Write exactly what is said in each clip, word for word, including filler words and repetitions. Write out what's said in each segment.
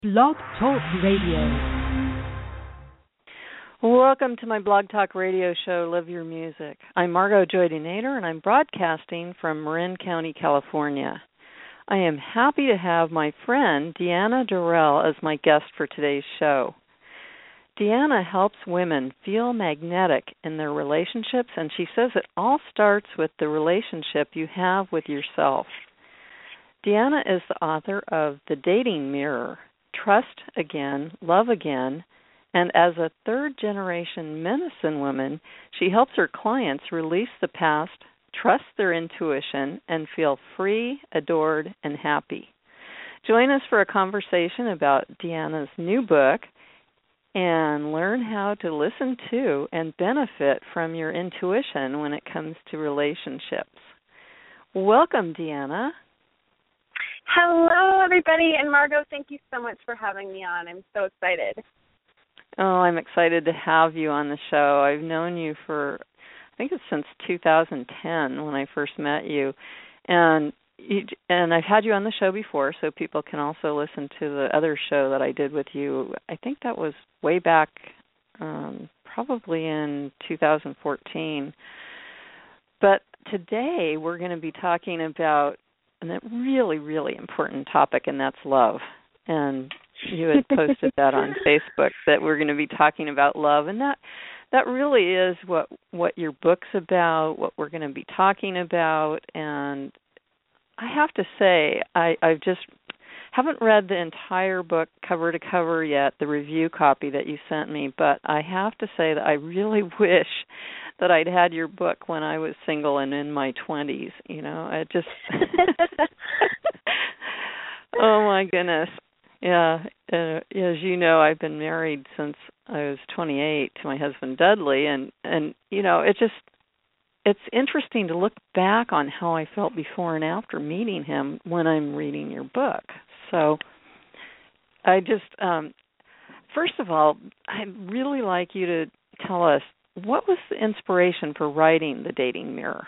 Blog Talk Radio. Welcome to my Blog Talk Radio show, Live Your Music. I'm Margot Joy Nader, and I'm broadcasting from Marin County, California. I am happy to have my friend Deanna Durrell as my guest for today's show. Deanna helps women feel magnetic in their relationships, and she says it all starts with the relationship you have with yourself. Deanna is the author of The Dating Mirror, Trust Again, Love Again, and as a third-generation medicine woman, she helps her clients release the past, trust their intuition, and feel free, adored, and happy. Join us for a conversation about Deanna's new book and learn how to listen to and benefit from your intuition when it comes to relationships. Welcome, Deanna. Hello, everybody, and Margot, thank you so much for having me on. I'm so excited. Oh, I'm excited to have you on the show. I've known you for, I think it's since two thousand ten when I first met you, and you, and I've had you on the show before, so people can also listen to the other show that I did with you. I think that was way back, um, probably in two thousand fourteen. But today we're going to be talking about a really, really important topic, and that's love. And you had posted that on Facebook that we're going to be talking about love, and that that really is what what your book's about, what we're going to be talking about. And I have to say, I I just haven't read the entire book cover to cover yet, the review copy that you sent me, but I have to say that I really wish that I'd had your book when I was single and in my twenties. You know, I just oh my goodness. Yeah, uh, as you know, I've been married since I was twenty-eight to my husband Dudley, and and you know, it just it's interesting to look back on how I felt before and after meeting him when I'm reading your book. So I just um, first of all, I'd really like you to tell us, what was the inspiration for writing The Dating Mirror?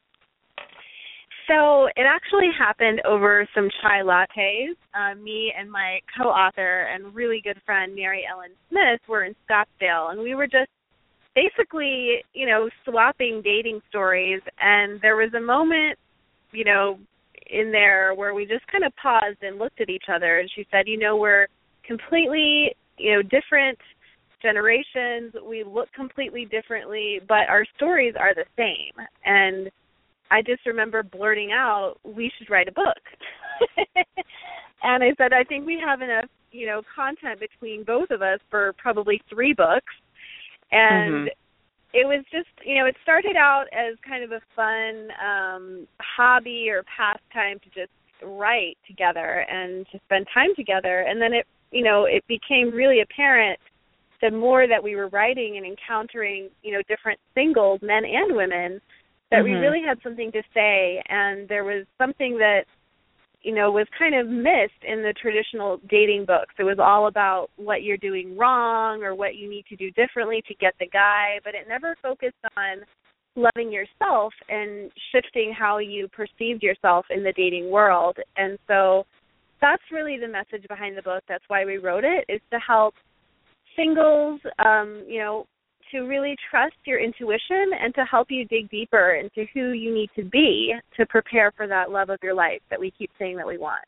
So it actually happened over some chai lattes. Uh, me and my co-author and really good friend, Mary Ellen Smith, were in Scottsdale, and we were just basically, you know, swapping dating stories. And there was a moment, you know, in there where we just kind of paused and looked at each other. And she said, you know, we're completely, you know, different generations. We look completely differently, but our stories are the same. And I just remember blurting out, we should write a book. And I said, I think we have enough, you know, content between both of us for probably three books. And mm-hmm. it was just, you know, it started out as kind of a fun um, hobby or pastime to just write together and to spend time together. And then it, you know, it became really apparent the more that we were writing and encountering, you know, different singles, men and women, that mm-hmm. we really had something to say, and there was something that, you know, was kind of missed in the traditional dating books. It was all about what you're doing wrong or what you need to do differently to get the guy, but it never focused on loving yourself and shifting how you perceived yourself in the dating world. And so that's really the message behind the book. That's why we wrote it, is to help singles, um, you know, to really trust your intuition and to help you dig deeper into who you need to be to prepare for that love of your life that we keep saying that we want.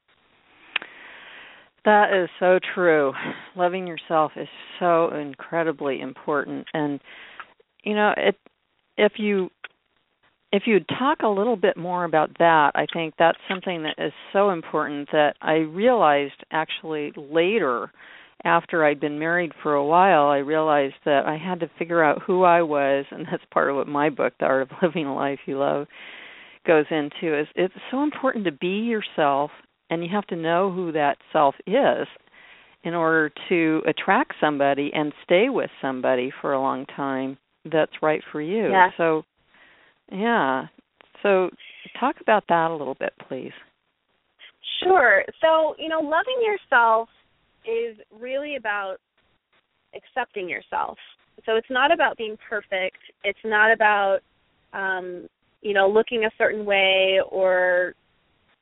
That is so true. Loving yourself is so incredibly important. And, you know, it, if you if you talk a little bit more about that, I think that's something that is so important that I realized actually later, after I'd been married for a while, I realized that I had to figure out who I was, and that's part of what my book, The Art of Living a Life You Love, goes into. Is it's so important to be yourself, and you have to know who that self is in order to attract somebody and stay with somebody for a long time that's right for you. Yeah. So, yeah. So talk about that a little bit, please. Sure. So, you know, loving yourself is really about accepting yourself. So it's not about being perfect. It's not about, um, you know, looking a certain way or,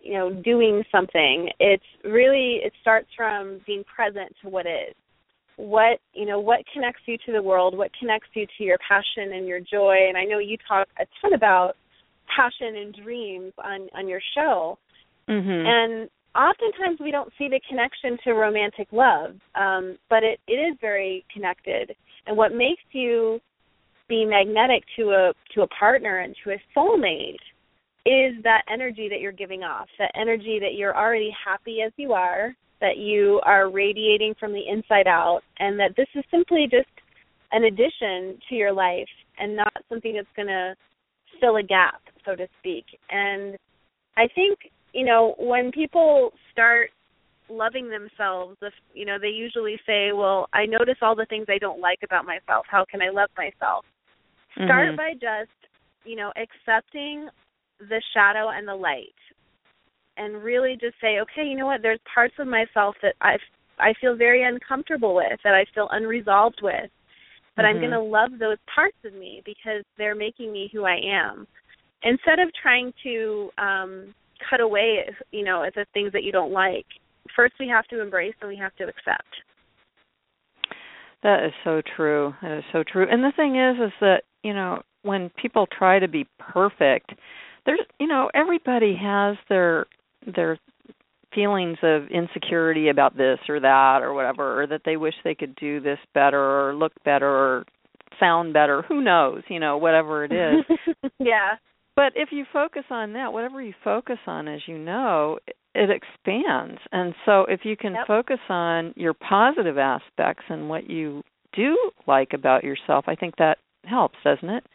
you know, doing something. It's really, it starts from being present to what is. What, you know, what connects you to the world, what connects you to your passion and your joy. And I know you talk a ton about passion and dreams on, on your show. Mm-hmm. And oftentimes we don't see the connection to romantic love, um, but it, it is very connected. And what makes you be magnetic to a to a partner and to a soulmate is that energy that you're giving off, that energy that you're already happy as you are, that you are radiating from the inside out, and that this is simply just an addition to your life and not something that's going to fill a gap, so to speak. And I think, you know, when people start loving themselves, if, you know, they usually say, well, I notice all the things I don't like about myself. How can I love myself? Start Mm-hmm. by just, you know, accepting the shadow and the light, and really just say, okay, you know what, there's parts of myself that I I feel very uncomfortable with, that I feel unresolved with, but Mm-hmm. I'm going to love those parts of me because they're making me who I am. Instead of trying to um, cut away, you know, at the things that you don't like, first we have to embrace and we have to accept. That is so true. That is so true. And the thing is, is that, you know, when people try to be perfect, there's, you know, everybody has their their feelings of insecurity about this or that or whatever, or that they wish they could do this better or look better or sound better. Who knows, you know, whatever it is. Yeah. But if you focus on that, whatever you focus on, as you know, it expands. And so if you can Yep. focus on your positive aspects and what you do like about yourself, I think that helps, doesn't it?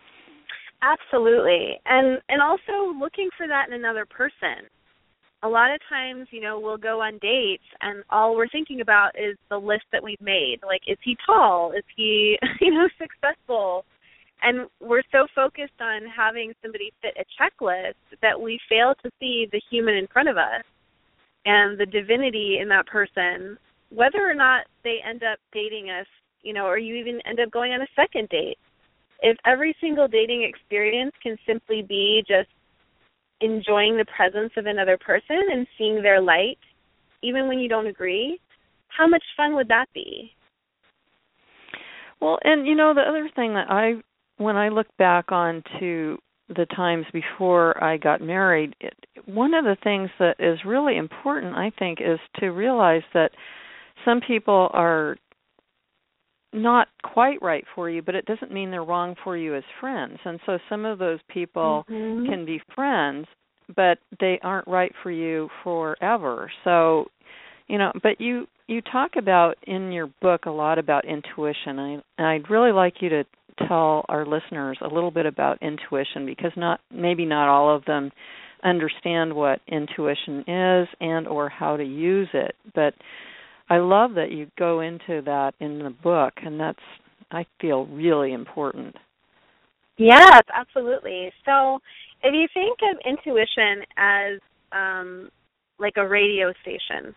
Absolutely. And and also looking for that in another person. A lot of times, you know, we'll go on dates and all we're thinking about is the list that we've made. Like, is he tall? Is he, you know, successful? And we're so focused on having somebody fit a checklist that we fail to see the human in front of us and the divinity in that person, whether or not they end up dating us, you know, or you even end up going on a second date. If every single dating experience can simply be just enjoying the presence of another person and seeing their light, even when you don't agree, how much fun would that be? Well, and, you know, the other thing that I, when I look back on to the times before I got married, it, one of the things that is really important, I think, is to realize that some people are not quite right for you, but it doesn't mean they're wrong for you as friends. And so some of those people Mm-hmm. can be friends, but they aren't right for you forever. So, you know, but you, you talk about in your book a lot about intuition. I, and I'd really like you to tell our listeners a little bit about intuition, because not maybe not all of them understand what intuition is and or how to use it. But I love that you go into that in the book, and that's, I feel, really important. Yes, absolutely. So if you think of intuition as um, like a radio station,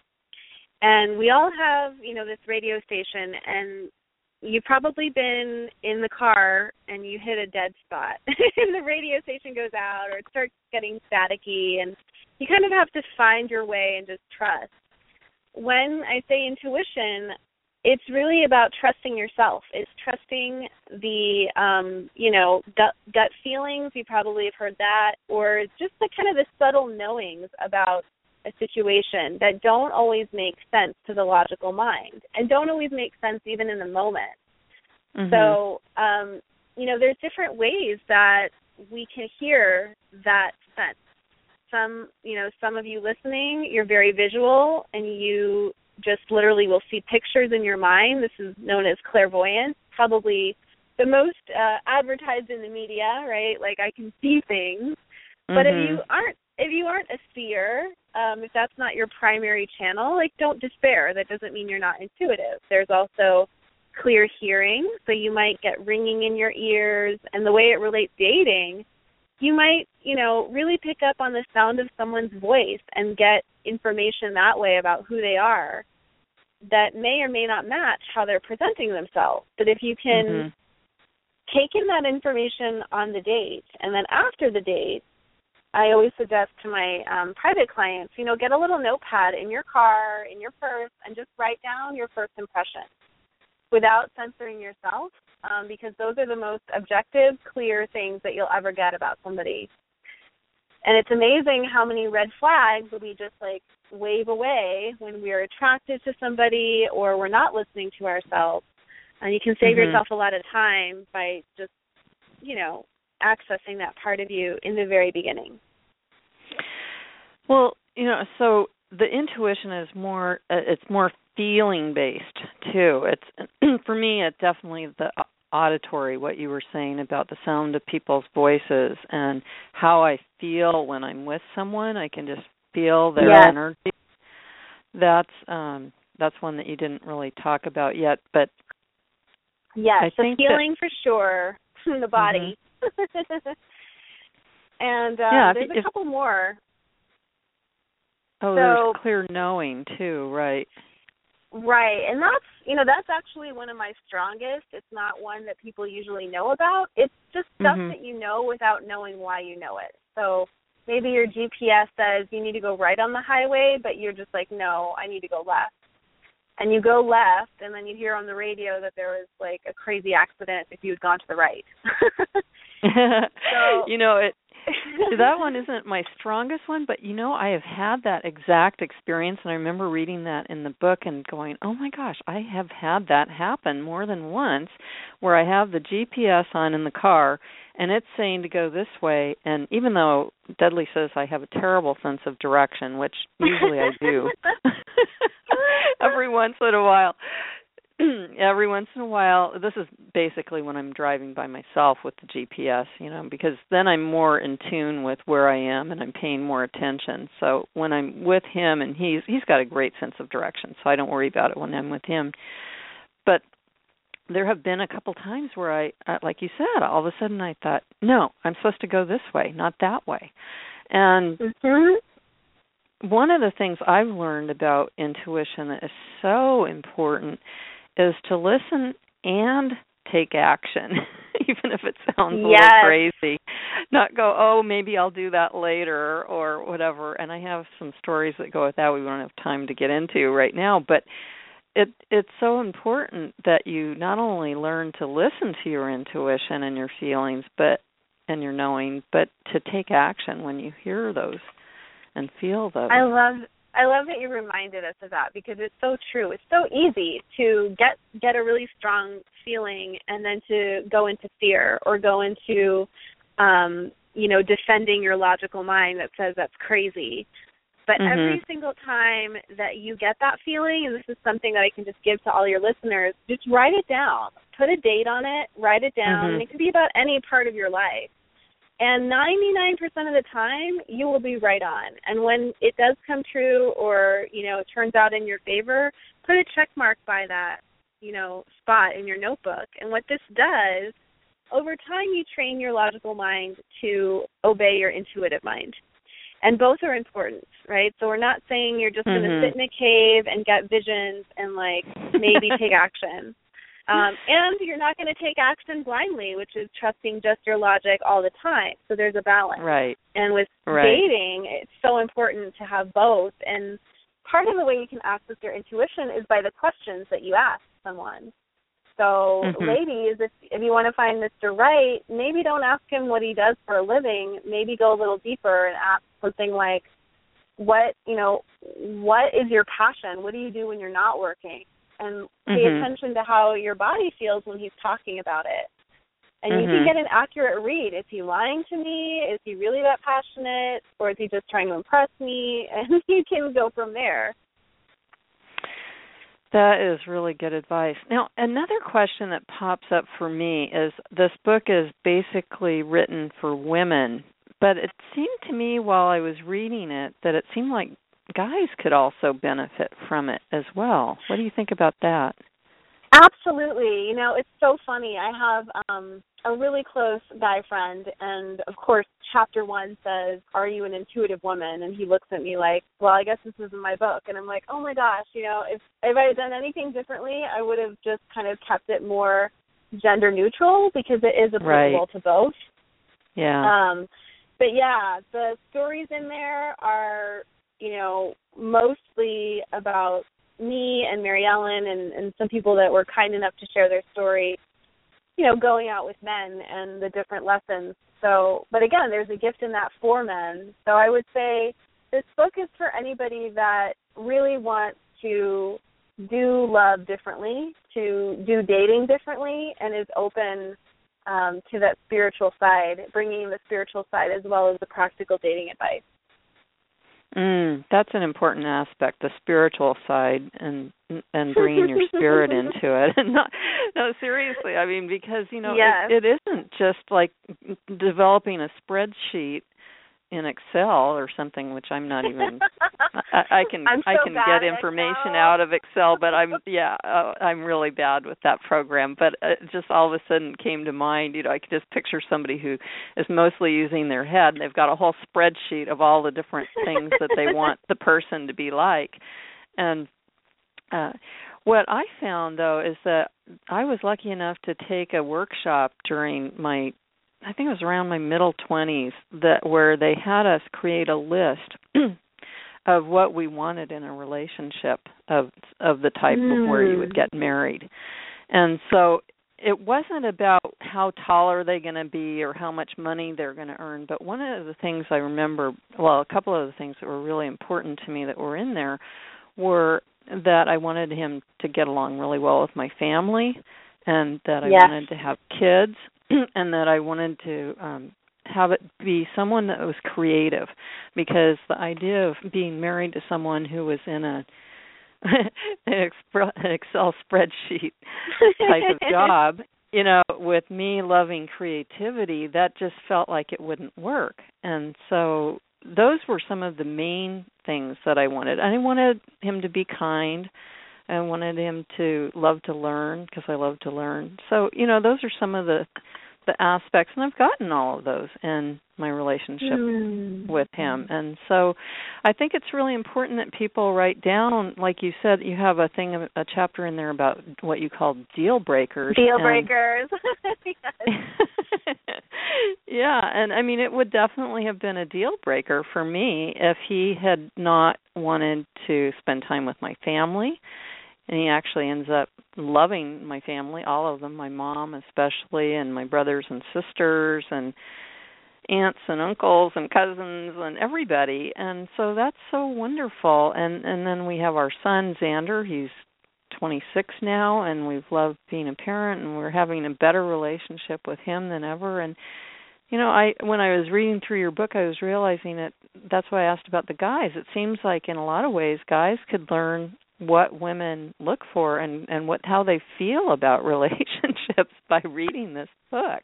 and we all have, you know, this radio station, and you've probably been in the car and you hit a dead spot, and the radio station goes out or it starts getting staticky, and you kind of have to find your way and just trust. When I say intuition, it's really about trusting yourself. It's trusting the, um, you know, gut, gut feelings. You probably have heard that, or just the kind of the subtle knowings about a situation that don't always make sense to the logical mind and don't always make sense even in the moment. Mm-hmm. So, um, you know, there's different ways that we can hear that sense. Some, you know, some of you listening, you're very visual and you just literally will see pictures in your mind. This is known as clairvoyance, probably the most uh, advertised in the media, right? Like, I can see things. Mm-hmm. But if you aren't, if you aren't a seer, um, if that's not your primary channel, like, don't despair. That doesn't mean you're not intuitive. There's also clear hearing, so you might get ringing in your ears, and the way it relates to dating, you might, you know, really pick up on the sound of someone's voice and get information that way about who they are that may or may not match how they're presenting themselves. But if you can mm-hmm. take in that information on the date, and then after the date, I always suggest to my um, private clients, you know, get a little notepad in your car, in your purse, and just write down your first impressions without censoring yourself, um, because those are the most objective, clear things that you'll ever get about somebody. And it's amazing how many red flags we just, like, wave away when we're attracted to somebody or we're not listening to ourselves. And you can save mm-hmm. yourself a lot of time by just, you know, accessing that part of you in the very beginning. Well, you know, so the intuition is more, uh, it's more feeling based too. It's for me, it's definitely the auditory, what you were saying about the sound of people's voices and how I feel when I'm with someone. I can just feel their yes. energy. That's um, that's one that you didn't really talk about yet, but yes, I the think feeling that, for sure in the body. Mm-hmm. and uh, yeah, there's if, a couple more. Oh, so, there's clear knowing too, right? Right, and that's, you know, that's actually one of my strongest. It's not one that people usually know about. It's just stuff mm-hmm. that you know without knowing why you know it. So maybe your G P S says you need to go right on the highway, but you're just like, no, I need to go left. And you go left, and then you hear on the radio that there was, like, a crazy accident if you had gone to the right. so, you know, it that one isn't my strongest one, but, you know, I have had that exact experience, and I remember reading that in the book and going, oh, my gosh, I have had that happen more than once, where I have the G P S on in the car, and it's saying to go this way, and even though Dudley says I have a terrible sense of direction, which usually I do, every once in a while, every once in a while, this is basically when I'm driving by myself with the G P S, you know, because then I'm more in tune with where I am and I'm paying more attention. So when I'm with him, and he's he's got a great sense of direction, so I don't worry about it when I'm with him. But there have been a couple times where I, uh, like you said, all of a sudden I thought, no, I'm supposed to go this way, not that way. And mm-hmm. one of the things I've learned about intuition that is so important is to listen and take action, even if it sounds a yes. little crazy. Not go, oh, maybe I'll do that later or whatever. And I have some stories that go with that we don't have time to get into right now. But it it's so important that you not only learn to listen to your intuition and your feelings, but and your knowing, but to take action when you hear those and feel those. I love I love that you reminded us of that, because it's so true. It's so easy to get get a really strong feeling and then to go into fear or go into, um, you know, defending your logical mind that says that's crazy. But mm-hmm. every single time that you get that feeling, and this is something that I can just give to all your listeners, just write it down. Put a date on it, write it down, mm-hmm. and it can be about any part of your life. And ninety-nine percent of the time, you will be right on. And when it does come true or, you know, it turns out in your favor, put a check mark by that, you know, spot in your notebook. And what this does, over time you train your logical mind to obey your intuitive mind. And both are important, right? So we're not saying you're just mm-hmm. going to sit in a cave and get visions and, like, maybe take action. Um, and you're not going to take action blindly, which is trusting just your logic all the time. So there's a balance. Right. And with right. dating, it's so important to have both. And part of the way you can access your intuition is by the questions that you ask someone. So, mm-hmm. ladies, if if you want to find Mister Right, maybe don't ask him what he does for a living. Maybe go a little deeper and ask something like, what, you know, what is your passion? What do you do when you're not working? And pay mm-hmm. attention to how your body feels when he's talking about it. And mm-hmm. you can get an accurate read. Is he lying to me? Is he really that passionate? Or is he just trying to impress me? And you can go from there. That is really good advice. Now, another question that pops up for me is this book is basically written for women, but it seemed to me while I was reading it that it seemed like guys could also benefit from it as well. What do you think about that? Absolutely. You know, it's so funny. I have um, a really close guy friend, and, of course, chapter one says, are you an intuitive woman? And he looks at me like, well, I guess this isn't my book. And I'm like, oh, my gosh, you know, if, if I had done anything differently, I would have just kind of kept it more gender neutral because it is applicable right. to both. Yeah. Um, but yeah, the stories in there are, you know, mostly about me and Mary Ellen and, and some people that were kind enough to share their story, you know, going out with men and the different lessons. So, but again, there's a gift in that for men. So I would say this book is for anybody that really wants to do love differently, to do dating differently, and is open um, to that spiritual side, bringing the spiritual side as well as the practical dating advice. Mm, that's an important aspect, the spiritual side, and and bringing your spirit into it. And not, no, seriously, I mean, because, you know, yes. it, it isn't just like developing a spreadsheet in Excel or something, which I'm not even. I, I can I'm so I can get information Excel. out of Excel, but I'm yeah uh, I'm really bad with that program. But it just all of a sudden came to mind. You know, I could just picture somebody who is mostly using their head, and they've got a whole spreadsheet of all the different things that they want the person to be like. And uh, what I found though is that I was lucky enough to take a workshop during my I think it was around my middle twenties that where they had us create a list of what we wanted in a relationship of of the type mm. of where you would get married. And so it wasn't about how tall are they going to be or how much money they're going to earn, but one of the things I remember, well, a couple of the things that were really important to me that were in there were that I wanted him to get along really well with my family, and that I yes. wanted to have kids, and that I wanted to um, have it be someone that was creative, because the idea of being married to someone who was in a an Excel spreadsheet type of job, you know, with me loving creativity, that just felt like it wouldn't work. And so those were some of the main things that I wanted. I wanted him to be kind. I wanted him to love to learn, because I love to learn. So, you know, those are some of the the aspects, and I've gotten all of those in my relationship mm. with him. And so I think it's really important that people write down, like you said, you have a thing, a chapter in there about what you call deal breakers. Deal breakers. Yeah, and I mean, it would definitely have been a deal breaker for me if he had not wanted to spend time with my family. And he actually ends up loving my family, all of them, my mom especially, and my brothers and sisters, and aunts and uncles and cousins and everybody. And so that's so wonderful. And and then we have our son, Xander. He's twenty-six now, and we've loved being a parent, and we're having a better relationship with him than ever. And, you know, I when I was reading through your book, I was realizing that that's why I asked about the guys. It seems like in a lot of ways guys could learn what women look for and, and what how they feel about relationships by reading this book.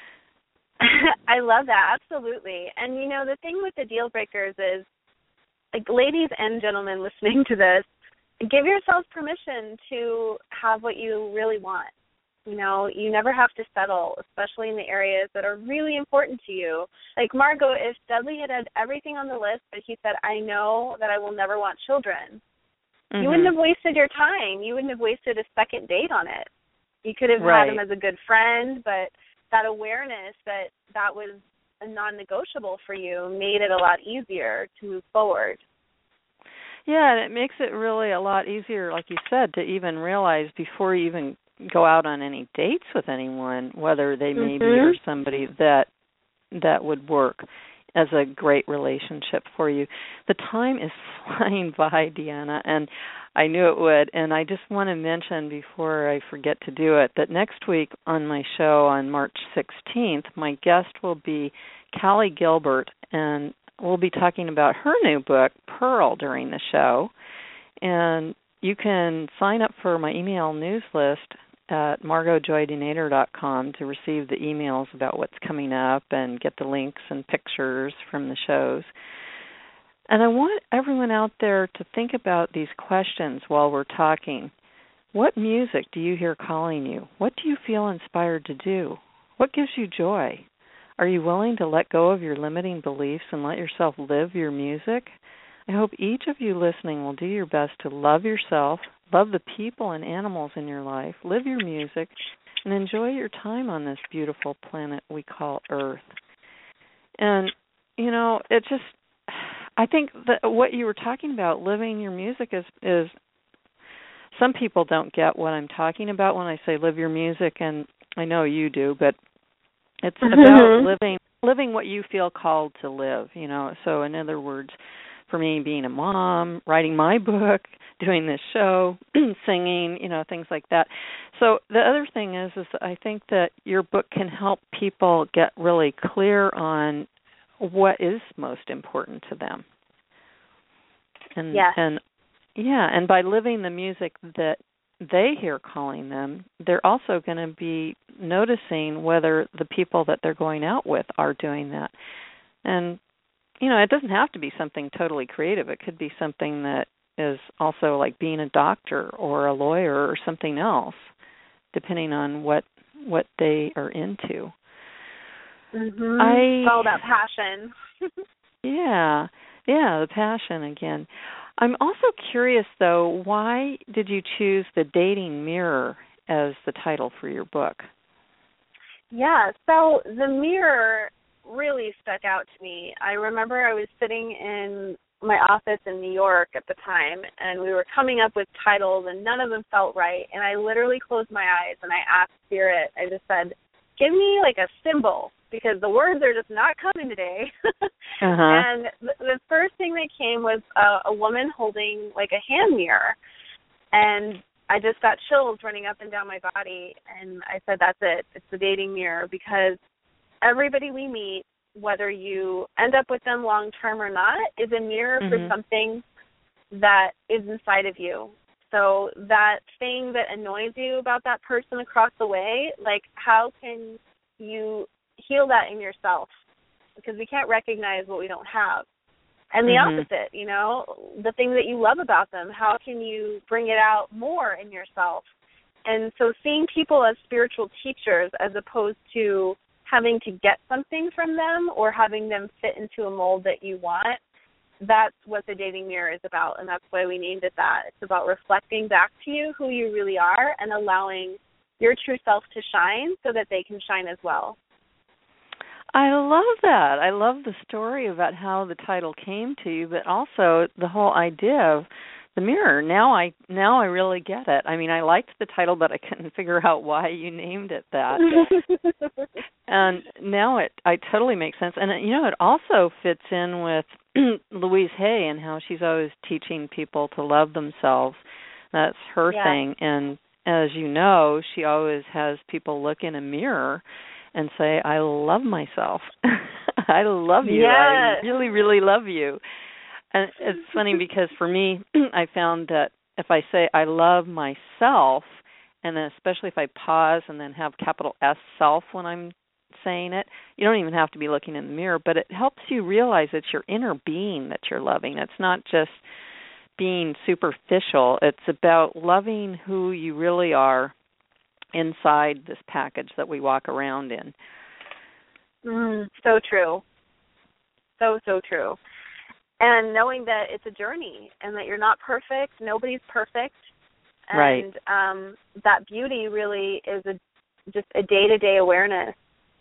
I love that, absolutely. And, you know, the thing with the deal breakers is, like, ladies and gentlemen listening to this, give yourselves permission to have what you really want. You know, you never have to settle, especially in the areas that are really important to you. Like, Margot, if Dudley had had everything on the list, but he said, I know that I will never want children, mm-hmm. you wouldn't have wasted your time. You wouldn't have wasted a second date on it. You could have right. had him as a good friend, but that awareness that that was a non-negotiable for you made it a lot easier to move forward. Yeah, and it makes it really a lot easier, like you said, to even realize before you even go out on any dates with anyone, whether they mm-hmm. maybe are somebody that that would work as a great relationship for you. The time is flying by, Deanna, and I knew it would. And I just want to mention before I forget to do it that next week on my show on March sixteenth, my guest will be Callie Gilbert, and we'll be talking about her new book, Pearl, during the show. And you can sign up for my email news list at margot joy denader dot com to receive the emails about what's coming up and get the links and pictures from the shows. And I want everyone out there to think about these questions while we're talking. What music do you hear calling you? What do you feel inspired to do? What gives you joy? Are you willing to let go of your limiting beliefs and let yourself live your music? I hope each of you listening will do your best to love yourself, love the people and animals in your life, live your music, and enjoy your time on this beautiful planet we call Earth. And you know, it just, I think that what you were talking about, living your music, is, is some people don't get what I'm talking about when I say live your music, and I know you do, but it's mm-hmm. about living living what you feel called to live, you know. So in other words, for me, being a mom, writing my book, doing this show, singing, you know, things like that. So the other thing is, is I think that your book can help people get really clear on what is most important to them. And, yes. and yeah, and by living the music that they hear calling them, they're also going to be noticing whether the people that they're going out with are doing that. And, you know, it doesn't have to be something totally creative. It could be something that is also like being a doctor or a lawyer or something else, depending on what what they are into. Mm-hmm. I, it's all about passion. yeah, yeah, the passion again. I'm also curious, though, why did you choose The Dating Mirror as the title for your book? Yeah, so The Mirror really stuck out to me. I remember I was sitting in my office in New York at the time, and we were coming up with titles, and none of them felt right. And I literally closed my eyes, and I asked Spirit, I just said, give me like a symbol, because the words are just not coming today. uh-huh. And th- the first thing that came was a, a woman holding like a hand mirror. And I just got chills running up and down my body. And I said, that's it. It's the dating mirror, because everybody we meet, whether you end up with them long term or not, is a mirror mm-hmm. for something that is inside of you. So that thing that annoys you about that person across the way, like how can you heal that in yourself? Because we can't recognize what we don't have. And the mm-hmm. opposite, you know, the thing that you love about them, how can you bring it out more in yourself? And so seeing people as spiritual teachers as opposed to having to get something from them or having them fit into a mold that you want, that's what the dating mirror is about, and that's why we named it that. It's about reflecting back to you who you really are and allowing your true self to shine so that they can shine as well. I love that. I love the story about how the title came to you, but also the whole idea of the mirror. Now I now I really get it. I mean, I liked the title, but I couldn't figure out why you named it that. And now it I totally makes sense. And, you know, it also fits in with Louise Hay and how she's always teaching people to love themselves. That's her yeah. thing. And as you know, she always has people look in a mirror and say, I love myself. I love you. Yes. I really, really love you. And it's funny because for me, I found that if I say I love myself, and then especially if I pause and then have capital S self when I'm saying it, you don't even have to be looking in the mirror, but it helps you realize it's your inner being that you're loving. It's not just being superficial. It's about loving who you really are inside this package that we walk around in. Mm, so true. So, so true. And knowing that it's a journey and that you're not perfect, nobody's perfect. And right. um, that beauty really is a, just a day-to-day awareness.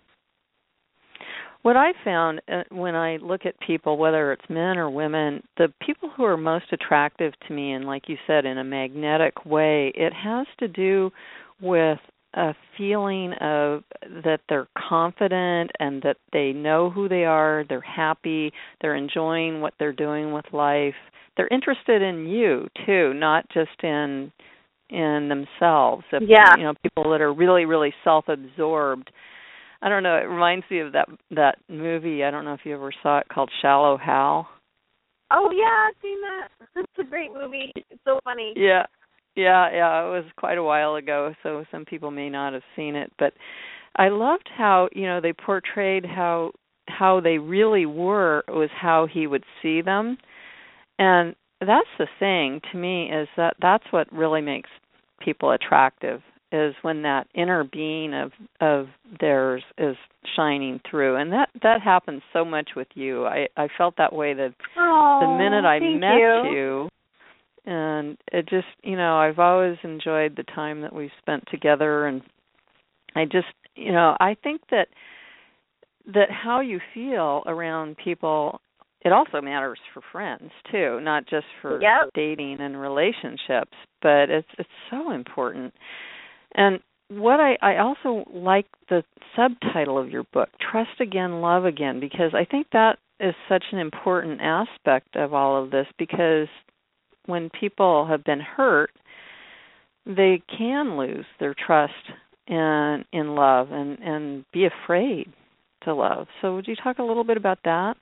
What I found uh, when I look at people, whether it's men or women, the people who are most attractive to me, and like you said, in a magnetic way, it has to do with a feeling of that they're confident and that they know who they are, they're happy, they're enjoying what they're doing with life. They're interested in you too, not just in in themselves. If, yeah. You know, people that are really, really self-absorbed. I don't know, it reminds me of that that movie, I don't know if you ever saw it, called Shallow Hal. Oh yeah, I've seen that. It's a great movie. It's so funny. Yeah. Yeah, yeah, it was quite a while ago, so some people may not have seen it. But I loved how, you know, they portrayed how how they really were was how he would see them. And that's the thing to me is that that's what really makes people attractive is when that inner being of of theirs is shining through. And that, that happens so much with you. I, I felt that way the, oh, the minute I met you. you. And it just, you know, I've always enjoyed the time that we've spent together. And I just, you know, I think that that how you feel around people, it also matters for friends too, not just for yep. dating and relationships, but it's it's so important. And what I, I also like the subtitle of your book, Trust Again, Love Again, because I think that is such an important aspect of all of this, because when people have been hurt, they can lose their trust in, in love and, and be afraid to love. So would you talk a little bit about that?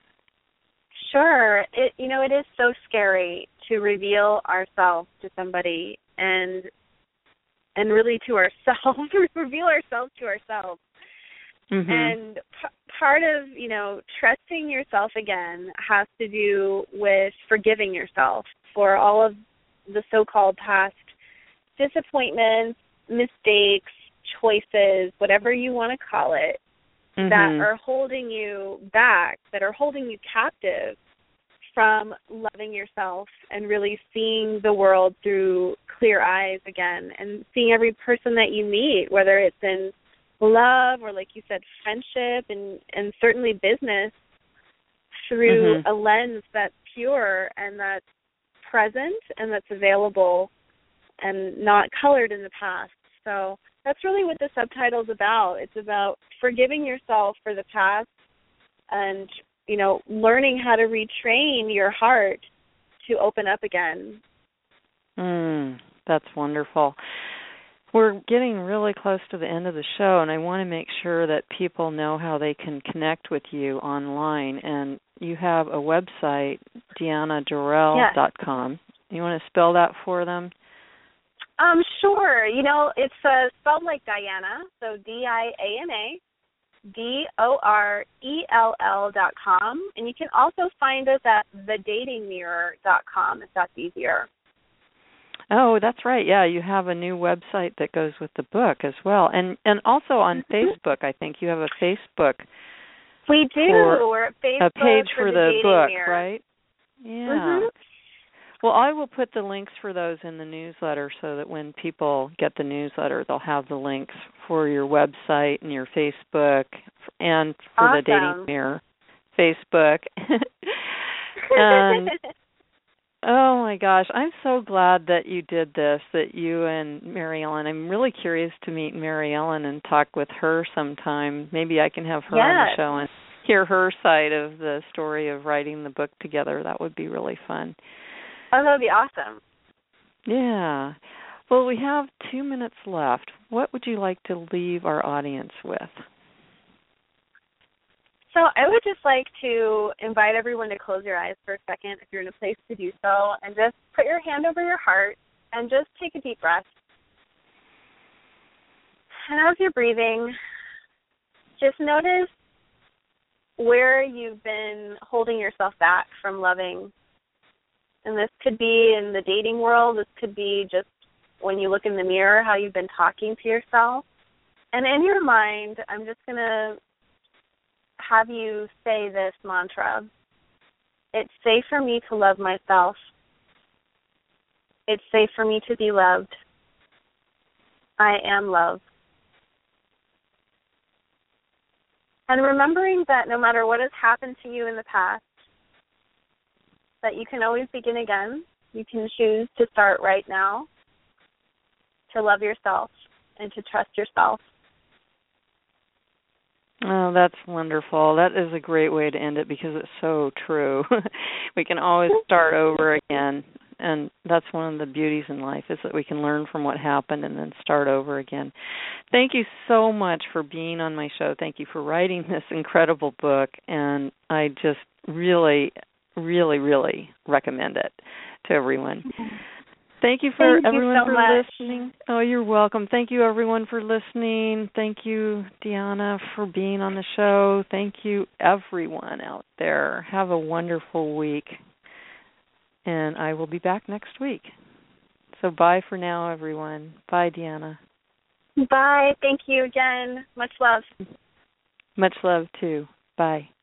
Sure. It, you know, it is so scary to reveal ourselves to somebody and and really to ourselves, reveal ourselves to ourselves. Mm-hmm. And p- part of, you know, trusting yourself again has to do with forgiving yourself for all of the so-called past disappointments, mistakes, choices, whatever you want to call it, mm-hmm. that are holding you back, that are holding you captive from loving yourself and really seeing the world through clear eyes again, and seeing every person that you meet, whether it's in love or, like you said, friendship and, and certainly business, through mm-hmm. a lens that's pure and that's present and that's available and not colored in the past. So that's really what the subtitle's about. It's about forgiving yourself for the past and, you know, learning how to retrain your heart to open up again. Mm, that's wonderful. We're getting really close to the end of the show, and I want to make sure that people know how they can connect with you online. And you have a website, Deanna Dorrell dot com. Yes. You want to spell that for them? Um, sure. You know, it's uh, spelled like Diana, so D I A N A, D O R E L L dot com. And you can also find us at the dating mirror dot com if that's easier. Oh, that's right. Yeah, you have a new website that goes with the book as well. And and also on mm-hmm. Facebook, I think you have a Facebook. We do. We're at Facebook. A page for, for the, the book, mirror. right? Yeah. Mm-hmm. Well, I will put the links for those in the newsletter so that when people get the newsletter, they'll have the links for your website and your Facebook and for awesome. the Dating Mirror Facebook. And oh, my gosh, I'm so glad that you did this, that you and Mary Ellen. I'm really curious to meet Mary Ellen and talk with her sometime. Maybe I can have her yes. on the show and hear her side of the story of writing the book together. That would be really fun. Oh, that would be awesome. Yeah. Well, we have two minutes left. What would you like to leave our audience with? So I would just like to invite everyone to close your eyes for a second if you're in a place to do so, and just put your hand over your heart and just take a deep breath. And as you're breathing, just notice where you've been holding yourself back from loving. And this could be in the dating world. This could be just when you look in the mirror, how you've been talking to yourself. And in your mind, I'm just going to have you say this mantra. It's safe for me to love myself. It's safe for me to be loved. I am love. And remembering that no matter what has happened to you in the past, that you can always begin again. You can choose to start right now to love yourself and to trust yourself. Oh, that's wonderful. That is a great way to end it because it's so true. We can always start over again, and that's one of the beauties in life is that we can learn from what happened and then start over again. Thank you so much for being on my show. Thank you for writing this incredible book, and I just really really, really recommend it to everyone. Thank you for Thank everyone you so for much. listening. Oh, you're welcome. Thank you, everyone, for listening. Thank you, Deanna, for being on the show. Thank you, everyone out there. Have a wonderful week. And I will be back next week. So bye for now, everyone. Bye, Deanna. Bye. Thank you again. Much love. Much love, too. Bye.